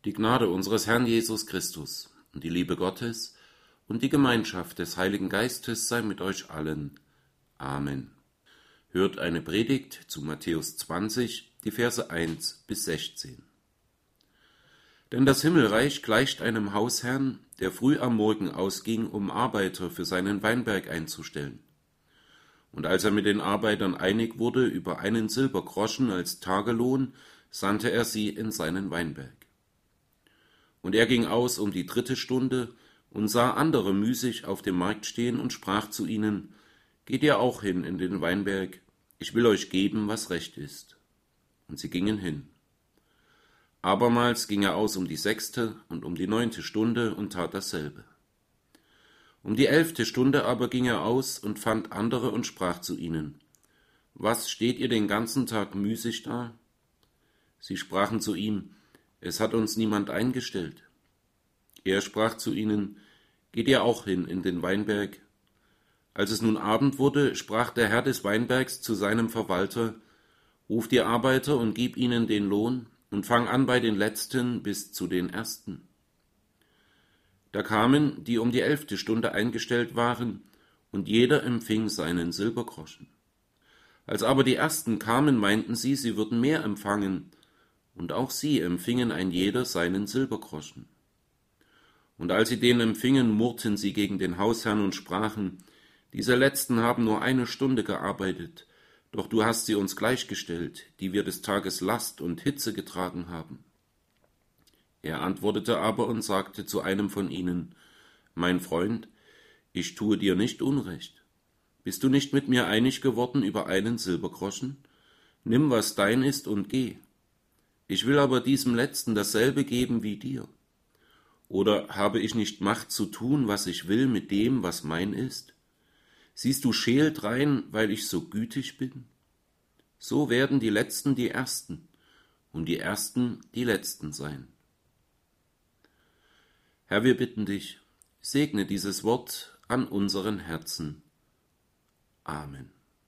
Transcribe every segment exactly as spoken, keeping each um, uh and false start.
Die Gnade unseres Herrn Jesus Christus und die Liebe Gottes und die Gemeinschaft des Heiligen Geistes sei mit euch allen. Amen. Hört eine Predigt zu Matthäus zwanzig, die Verse eins bis sechzehn. Denn das Himmelreich gleicht einem Hausherrn, der früh am Morgen ausging, um Arbeiter für seinen Weinberg einzustellen. Und als er mit den Arbeitern einig wurde über einen Silbergroschen als Tagelohn, sandte er sie in seinen Weinberg. Und er ging aus um die dritte Stunde und sah andere müßig auf dem Markt stehen und sprach zu ihnen: Geht ihr auch hin in den Weinberg, ich will euch geben, was recht ist. Und sie gingen hin. Abermals ging er aus um die sechste und um die neunte Stunde und tat dasselbe. Um die elfte Stunde aber ging er aus und fand andere und sprach zu ihnen: Was steht ihr den ganzen Tag müßig da? Sie sprachen zu ihm: Es hat uns niemand eingestellt. Er sprach zu ihnen: Geht ihr auch hin in den Weinberg? Als es nun Abend wurde, sprach der Herr des Weinbergs zu seinem Verwalter: Ruf die Arbeiter und gib ihnen den Lohn und fang an bei den Letzten bis zu den Ersten. Da kamen, die um die elfte Stunde eingestellt waren, und jeder empfing seinen Silbergroschen. Als aber die Ersten kamen, meinten sie, sie würden mehr empfangen, und auch sie empfingen ein jeder seinen Silbergroschen. Und als sie den empfingen, murrten sie gegen den Hausherrn und sprachen: Diese Letzten haben nur eine Stunde gearbeitet, doch du hast sie uns gleichgestellt, die wir des Tages Last und Hitze getragen haben. Er antwortete aber und sagte zu einem von ihnen: Mein Freund, ich tue dir nicht Unrecht. Bist du nicht mit mir einig geworden über einen Silbergroschen? Nimm, was dein ist, und geh. Ich will aber diesem Letzten dasselbe geben wie dir. Oder habe ich nicht Macht zu tun, was ich will mit dem, was mein ist? Siehst du scheel drein, weil ich so gütig bin? So werden die Letzten die Ersten und die Ersten die Letzten sein. Herr, wir bitten dich, segne dieses Wort an unseren Herzen. Amen.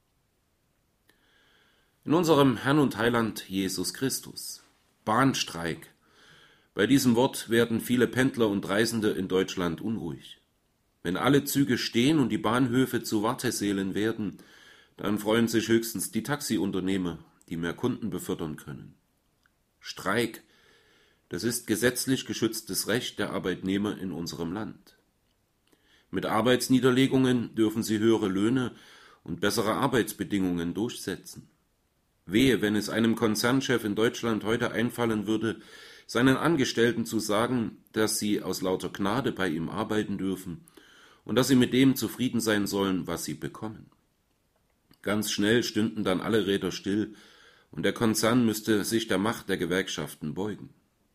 In unserem Herrn und Heiland Jesus Christus. Bahnstreik. Bei diesem Wort werden viele Pendler und Reisende in Deutschland unruhig. Wenn alle Züge stehen und die Bahnhöfe zu Wartesälen werden, dann freuen sich höchstens die Taxiunternehmer, die mehr Kunden befördern können. Streik, das ist gesetzlich geschütztes Recht der Arbeitnehmer in unserem Land. Mit Arbeitsniederlegungen dürfen sie höhere Löhne und bessere Arbeitsbedingungen durchsetzen. Wehe, wenn es einem Konzernchef in Deutschland heute einfallen würde, seinen Angestellten zu sagen, dass sie aus lauter Gnade bei ihm arbeiten dürfen und dass sie mit dem zufrieden sein sollen, was sie bekommen. Ganz schnell stünden dann alle Räder still und der Konzern müsste sich der Macht der Gewerkschaften beugen.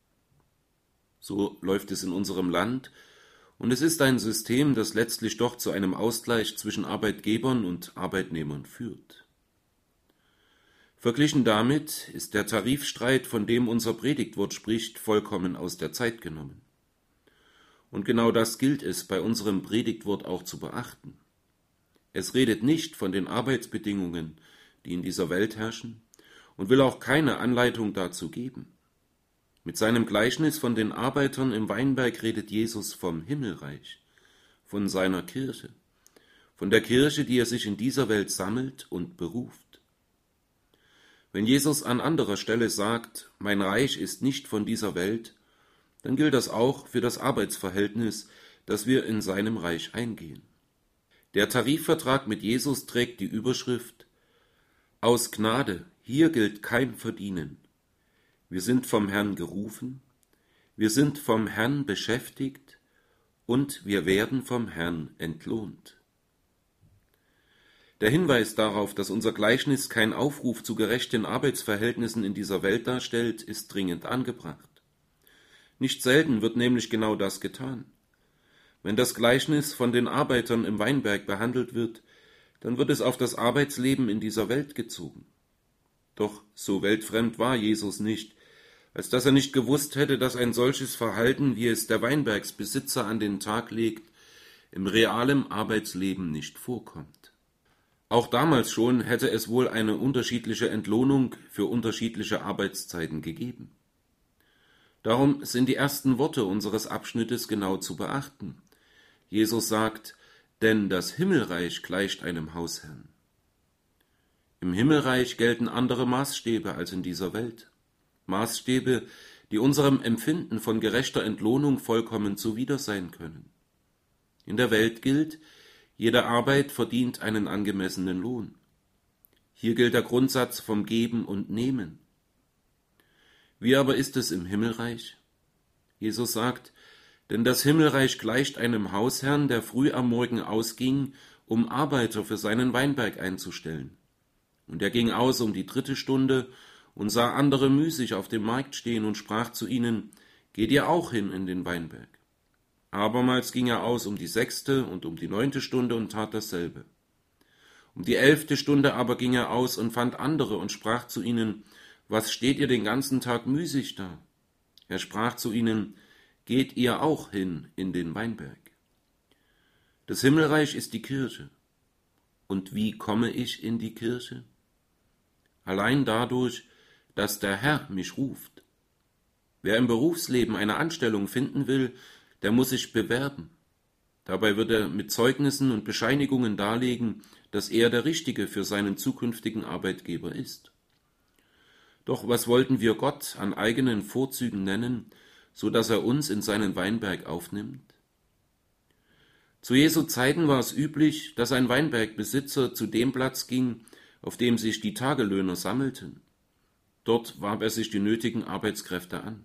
So läuft es in unserem Land, und es ist ein System, das letztlich doch zu einem Ausgleich zwischen Arbeitgebern und Arbeitnehmern führt. Verglichen damit ist der Tarifstreit, von dem unser Predigtwort spricht, vollkommen aus der Zeit genommen. Und genau das gilt es bei unserem Predigtwort auch zu beachten. Es redet nicht von den Arbeitsbedingungen, die in dieser Welt herrschen, und will auch keine Anleitung dazu geben. Mit seinem Gleichnis von den Arbeitern im Weinberg redet Jesus vom Himmelreich, von seiner Kirche, von der Kirche, die er sich in dieser Welt sammelt und beruft. Wenn Jesus an anderer Stelle sagt, mein Reich ist nicht von dieser Welt, dann gilt das auch für das Arbeitsverhältnis, das wir in seinem Reich eingehen. Der Tarifvertrag mit Jesus trägt die Überschrift: Aus Gnade, hier gilt kein Verdienen. Wir sind vom Herrn gerufen, wir sind vom Herrn beschäftigt und wir werden vom Herrn entlohnt. Der Hinweis darauf, dass unser Gleichnis kein Aufruf zu gerechten Arbeitsverhältnissen in dieser Welt darstellt, ist dringend angebracht. Nicht selten wird nämlich genau das getan. Wenn das Gleichnis von den Arbeitern im Weinberg behandelt wird, dann wird es auf das Arbeitsleben in dieser Welt gezogen. Doch so weltfremd war Jesus nicht, als dass er nicht gewusst hätte, dass ein solches Verhalten, wie es der Weinbergsbesitzer an den Tag legt, im realen Arbeitsleben nicht vorkommt. Auch damals schon hätte es wohl eine unterschiedliche Entlohnung für unterschiedliche Arbeitszeiten gegeben. Darum sind die ersten Worte unseres Abschnittes genau zu beachten. Jesus sagt, denn das Himmelreich gleicht einem Hausherrn. Im Himmelreich gelten andere Maßstäbe als in dieser Welt. Maßstäbe, die unserem Empfinden von gerechter Entlohnung vollkommen zuwider sein können. In der Welt gilt, jede Arbeit verdient einen angemessenen Lohn. Hier gilt der Grundsatz vom Geben und Nehmen. Wie aber ist es im Himmelreich? Jesus sagt, denn das Himmelreich gleicht einem Hausherrn, der früh am Morgen ausging, um Arbeiter für seinen Weinberg einzustellen. Und er ging aus um die dritte Stunde und sah andere müßig auf dem Markt stehen und sprach zu ihnen, geht ihr auch hin in den Weinberg? Abermals ging er aus um die sechste und um die neunte Stunde und tat dasselbe. Um die elfte Stunde aber ging er aus und fand andere und sprach zu ihnen, was steht ihr den ganzen Tag müßig da? Er sprach zu ihnen, geht ihr auch hin in den Weinberg? Das Himmelreich ist die Kirche. Und wie komme ich in die Kirche? Allein dadurch, dass der Herr mich ruft. Wer im Berufsleben eine Anstellung finden will, der muss sich bewerben. Dabei wird er mit Zeugnissen und Bescheinigungen darlegen, dass er der Richtige für seinen zukünftigen Arbeitgeber ist. Doch was wollten wir Gott an eigenen Vorzügen nennen, so dass er uns in seinen Weinberg aufnimmt? Zu Jesu Zeiten war es üblich, dass ein Weinbergbesitzer zu dem Platz ging, auf dem sich die Tagelöhner sammelten. Dort warb er sich die nötigen Arbeitskräfte an.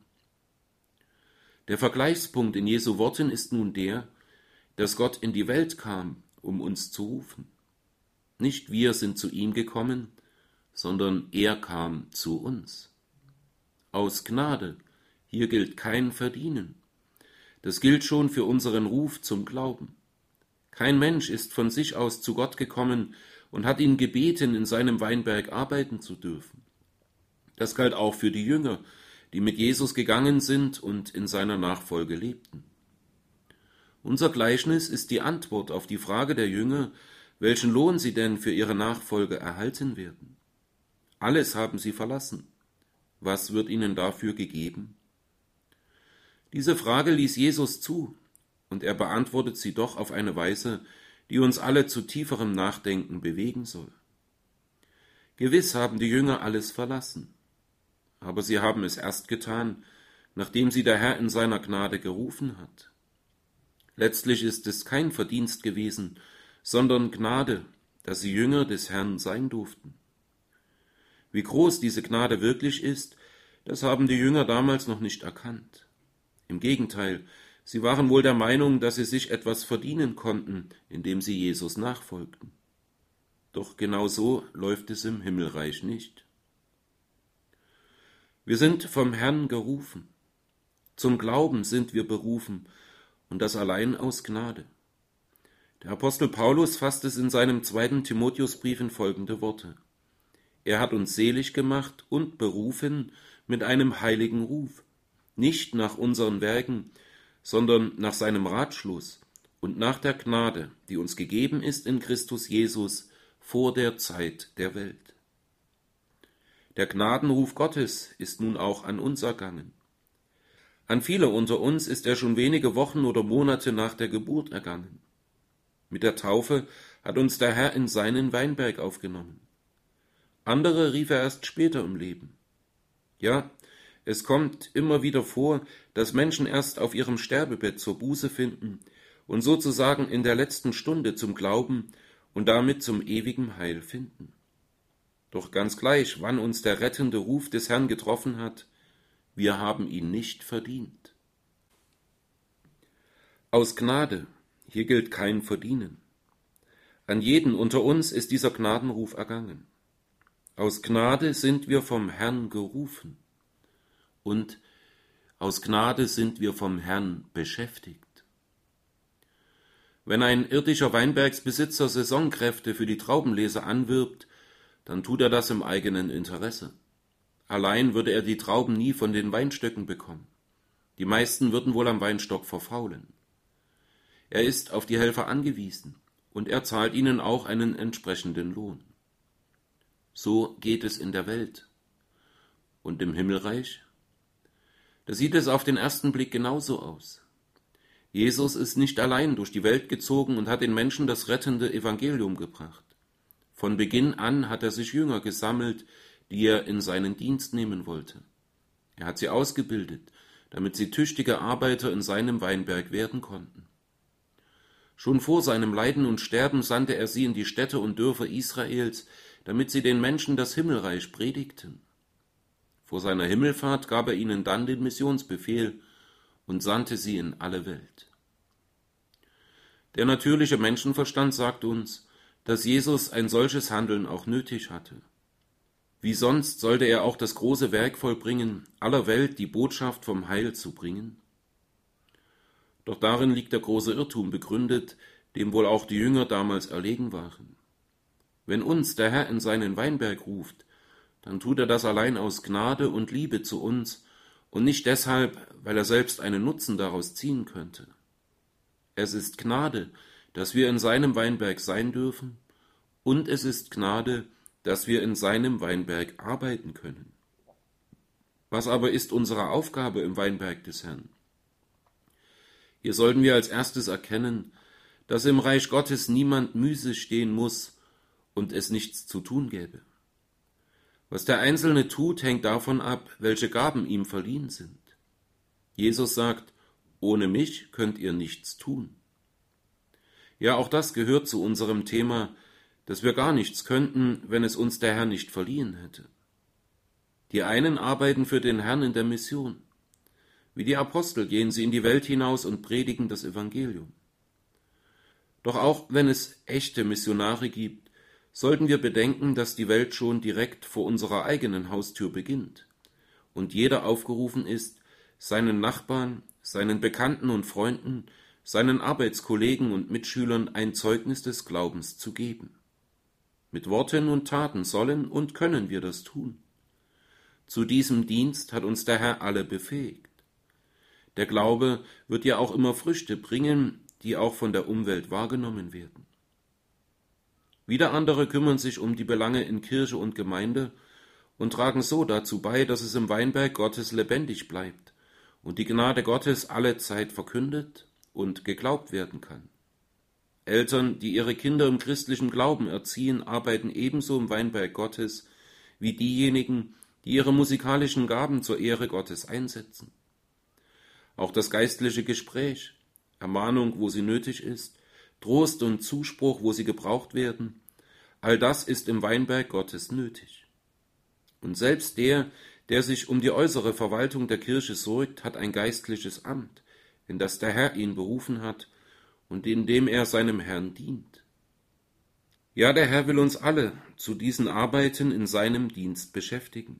Der Vergleichspunkt in Jesu Worten ist nun der, dass Gott in die Welt kam, um uns zu rufen. Nicht wir sind zu ihm gekommen, sondern er kam zu uns. Aus Gnade, hier gilt kein Verdienen. Das gilt schon für unseren Ruf zum Glauben. Kein Mensch ist von sich aus zu Gott gekommen und hat ihn gebeten, in seinem Weinberg arbeiten zu dürfen. Das galt auch für die Jünger, die mit Jesus gegangen sind und in seiner Nachfolge lebten. Unser Gleichnis ist die Antwort auf die Frage der Jünger, welchen Lohn sie denn für ihre Nachfolge erhalten werden. Alles haben sie verlassen. Was wird ihnen dafür gegeben? Diese Frage ließ Jesus zu, und er beantwortet sie doch auf eine Weise, die uns alle zu tieferem Nachdenken bewegen soll. Gewiss haben die Jünger alles verlassen, aber sie haben es erst getan, nachdem sie der Herr in seiner Gnade gerufen hat. Letztlich ist es kein Verdienst gewesen, sondern Gnade, dass sie Jünger des Herrn sein durften. Wie groß diese Gnade wirklich ist, das haben die Jünger damals noch nicht erkannt. Im Gegenteil, sie waren wohl der Meinung, dass sie sich etwas verdienen konnten, indem sie Jesus nachfolgten. Doch genau so läuft es im Himmelreich nicht. Wir sind vom Herrn gerufen. Zum Glauben sind wir berufen, und das allein aus Gnade. Der Apostel Paulus fasst es in seinem zweiten Timotheusbrief in folgende Worte. Er hat uns selig gemacht und berufen mit einem heiligen Ruf, nicht nach unseren Werken, sondern nach seinem Ratschluss und nach der Gnade, die uns gegeben ist in Christus Jesus vor der Zeit der Welt. Der Gnadenruf Gottes ist nun auch an uns ergangen. An viele unter uns ist er schon wenige Wochen oder Monate nach der Geburt ergangen. Mit der Taufe hat uns der Herr in seinen Weinberg aufgenommen. Andere rief er erst später im Leben. Ja, es kommt immer wieder vor, dass Menschen erst auf ihrem Sterbebett zur Buße finden und sozusagen in der letzten Stunde zum Glauben und damit zum ewigen Heil finden. Doch ganz gleich, wann uns der rettende Ruf des Herrn getroffen hat, wir haben ihn nicht verdient. Aus Gnade, hier gilt kein Verdienen. An jeden unter uns ist dieser Gnadenruf ergangen. Aus Gnade sind wir vom Herrn gerufen und aus Gnade sind wir vom Herrn beschäftigt. Wenn ein irdischer Weinbergsbesitzer Saisonkräfte für die Traubenlese anwirbt, dann tut er das im eigenen Interesse. Allein würde er die Trauben nie von den Weinstöcken bekommen. Die meisten würden wohl am Weinstock verfaulen. Er ist auf die Helfer angewiesen und er zahlt ihnen auch einen entsprechenden Lohn. So geht es in der Welt. Und im Himmelreich? Da sieht es auf den ersten Blick genauso aus. Jesus ist nicht allein durch die Welt gezogen und hat den Menschen das rettende Evangelium gebracht. Von Beginn an hat er sich Jünger gesammelt, die er in seinen Dienst nehmen wollte. Er hat sie ausgebildet, damit sie tüchtige Arbeiter in seinem Weinberg werden konnten. Schon vor seinem Leiden und Sterben sandte er sie in die Städte und Dörfer Israels, damit sie den Menschen das Himmelreich predigten. Vor seiner Himmelfahrt gab er ihnen dann den Missionsbefehl und sandte sie in alle Welt. Der natürliche Menschenverstand sagt uns, dass Jesus ein solches Handeln auch nötig hatte. Wie sonst sollte er auch das große Werk vollbringen, aller Welt die Botschaft vom Heil zu bringen? Doch darin liegt der große Irrtum begründet, dem wohl auch die Jünger damals erlegen waren. Wenn uns der Herr in seinen Weinberg ruft, dann tut er das allein aus Gnade und Liebe zu uns und nicht deshalb, weil er selbst einen Nutzen daraus ziehen könnte. Es ist Gnade, dass wir in seinem Weinberg sein dürfen, und es ist Gnade, dass wir in seinem Weinberg arbeiten können. Was aber ist unsere Aufgabe im Weinberg des Herrn? Hier sollten wir als erstes erkennen, dass im Reich Gottes niemand müßig stehen muss und es nichts zu tun gäbe. Was der Einzelne tut, hängt davon ab, welche Gaben ihm verliehen sind. Jesus sagt, ohne mich könnt ihr nichts tun. Ja, auch das gehört zu unserem Thema, dass wir gar nichts könnten, wenn es uns der Herr nicht verliehen hätte. Die einen arbeiten für den Herrn in der Mission. Wie die Apostel gehen sie in die Welt hinaus und predigen das Evangelium. Doch auch wenn es echte Missionare gibt, sollten wir bedenken, dass die Welt schon direkt vor unserer eigenen Haustür beginnt und jeder aufgerufen ist, seinen Nachbarn, seinen Bekannten und Freunden, seinen Arbeitskollegen und Mitschülern ein Zeugnis des Glaubens zu geben. Mit Worten und Taten sollen und können wir das tun. Zu diesem Dienst hat uns der Herr alle befähigt. Der Glaube wird ja auch immer Früchte bringen, die auch von der Umwelt wahrgenommen werden. Wieder andere kümmern sich um die Belange in Kirche und Gemeinde und tragen so dazu bei, dass es im Weinberg Gottes lebendig bleibt und die Gnade Gottes alle Zeit verkündet und geglaubt werden kann. Eltern, die ihre Kinder im christlichen Glauben erziehen, arbeiten ebenso im Weinberg Gottes wie diejenigen, die ihre musikalischen Gaben zur Ehre Gottes einsetzen. Auch das geistliche Gespräch, Ermahnung, wo sie nötig ist, Trost und Zuspruch, wo sie gebraucht werden, all das ist im Weinberg Gottes nötig. Und selbst der, der sich um die äußere Verwaltung der Kirche sorgt, hat ein geistliches Amt, in das der Herr ihn berufen hat und in dem er seinem Herrn dient. Ja, der Herr will uns alle zu diesen Arbeiten in seinem Dienst beschäftigen.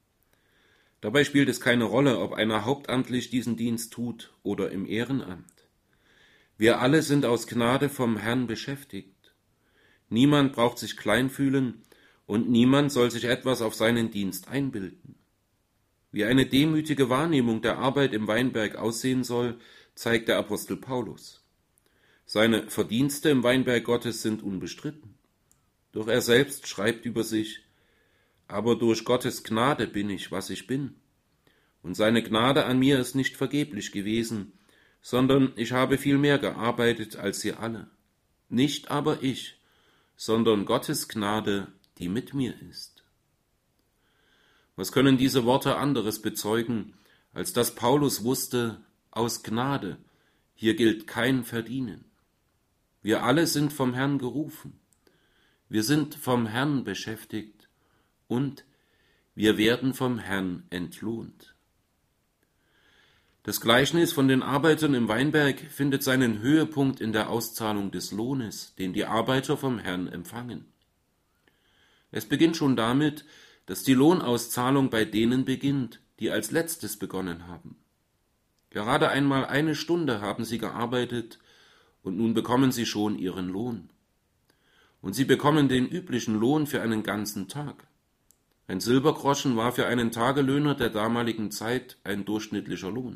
Dabei spielt es keine Rolle, ob einer hauptamtlich diesen Dienst tut oder im Ehrenamt. Wir alle sind aus Gnade vom Herrn beschäftigt. Niemand braucht sich klein fühlen und niemand soll sich etwas auf seinen Dienst einbilden. Wie eine demütige Wahrnehmung der Arbeit im Weinberg aussehen soll, zeigt der Apostel Paulus. Seine Verdienste im Weinberg Gottes sind unbestritten. Doch er selbst schreibt über sich, aber durch Gottes Gnade bin ich, was ich bin. Und seine Gnade an mir ist nicht vergeblich gewesen, sondern ich habe viel mehr gearbeitet als sie alle. Nicht aber ich, sondern Gottes Gnade, die mit mir ist. Was können diese Worte anderes bezeugen, als dass Paulus wusste, aus Gnade, hier gilt kein Verdienen. Wir alle sind vom Herrn gerufen. Wir sind vom Herrn beschäftigt und wir werden vom Herrn entlohnt. Das Gleichnis von den Arbeitern im Weinberg findet seinen Höhepunkt in der Auszahlung des Lohnes, den die Arbeiter vom Herrn empfangen. Es beginnt schon damit, dass die Lohnauszahlung bei denen beginnt, die als letztes begonnen haben. Gerade einmal eine Stunde haben sie gearbeitet und nun bekommen sie schon ihren Lohn. Und sie bekommen den üblichen Lohn für einen ganzen Tag. Ein Silbergroschen war für einen Tagelöhner der damaligen Zeit ein durchschnittlicher Lohn.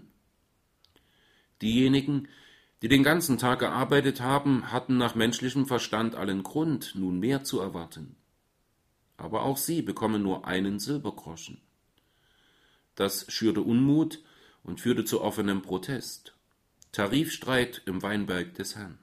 Diejenigen, die den ganzen Tag gearbeitet haben, hatten nach menschlichem Verstand allen Grund, nun mehr zu erwarten. Aber auch sie bekommen nur einen Silbergroschen. Das schürte Unmut und führte zu offenem Protest. Tarifstreit im Weinberg des Herrn.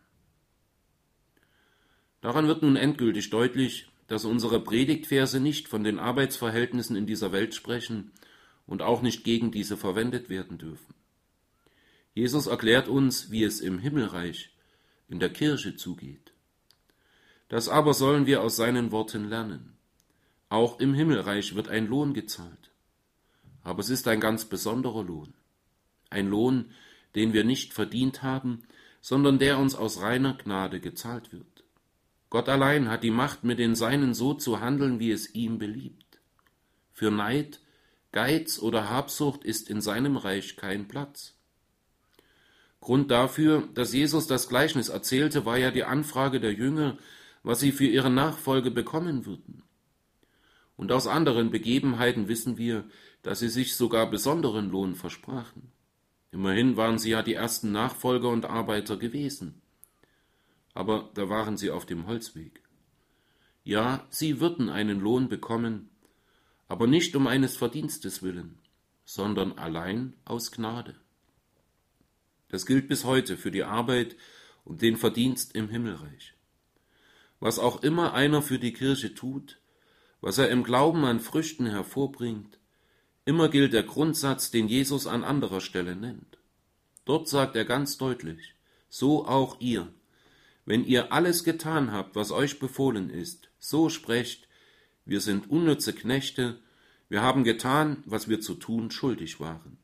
Daran wird nun endgültig deutlich, dass unsere Predigtverse nicht von den Arbeitsverhältnissen in dieser Welt sprechen und auch nicht gegen diese verwendet werden dürfen. Jesus erklärt uns, wie es im Himmelreich, in der Kirche zugeht. Das aber sollen wir aus seinen Worten lernen. Auch im Himmelreich wird ein Lohn gezahlt. Aber es ist ein ganz besonderer Lohn. Ein Lohn, den wir nicht verdient haben, sondern der uns aus reiner Gnade gezahlt wird. Gott allein hat die Macht, mit den Seinen so zu handeln, wie es ihm beliebt. Für Neid, Geiz oder Habsucht ist in seinem Reich kein Platz. Grund dafür, dass Jesus das Gleichnis erzählte, war ja die Anfrage der Jünger, was sie für ihre Nachfolge bekommen würden. Und aus anderen Begebenheiten wissen wir, dass sie sich sogar besonderen Lohn versprachen. Immerhin waren sie ja die ersten Nachfolger und Arbeiter gewesen. Aber da waren sie auf dem Holzweg. Ja, sie würden einen Lohn bekommen, aber nicht um eines Verdienstes willen, sondern allein aus Gnade. Das gilt bis heute für die Arbeit und den Verdienst im Himmelreich. Was auch immer einer für die Kirche tut, was er im Glauben an Früchten hervorbringt, immer gilt der Grundsatz, den Jesus an anderer Stelle nennt. Dort sagt er ganz deutlich, so auch ihr, wenn ihr alles getan habt, was euch befohlen ist, so sprecht, wir sind unnütze Knechte, wir haben getan, was wir zu tun schuldig waren.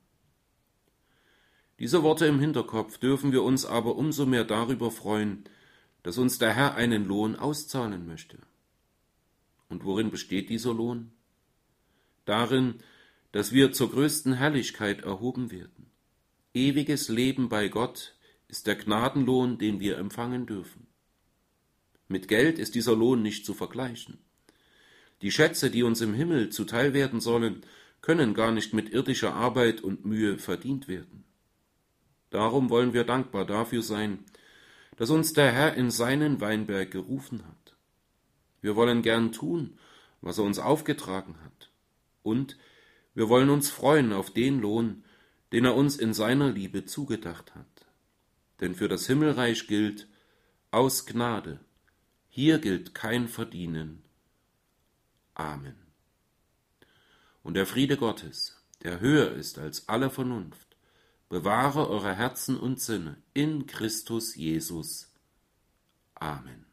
Diese Worte im Hinterkopf dürfen wir uns aber umso mehr darüber freuen, dass uns der Herr einen Lohn auszahlen möchte. Und worin besteht dieser Lohn? Darin, dass wir zur größten Herrlichkeit erhoben werden. Ewiges Leben bei Gott ist der Gnadenlohn, den wir empfangen dürfen. Mit Geld ist dieser Lohn nicht zu vergleichen. Die Schätze, die uns im Himmel zuteil werden sollen, können gar nicht mit irdischer Arbeit und Mühe verdient werden. Darum wollen wir dankbar dafür sein, dass uns der Herr in seinen Weinberg gerufen hat. Wir wollen gern tun, was er uns aufgetragen hat. Und wir wollen uns freuen auf den Lohn, den er uns in seiner Liebe zugedacht hat. Denn für das Himmelreich gilt, aus Gnade, hier gilt kein Verdienen. Amen. Und der Friede Gottes, der höher ist als alle Vernunft, bewahre eure Herzen und Sinne in Christus Jesus. Amen.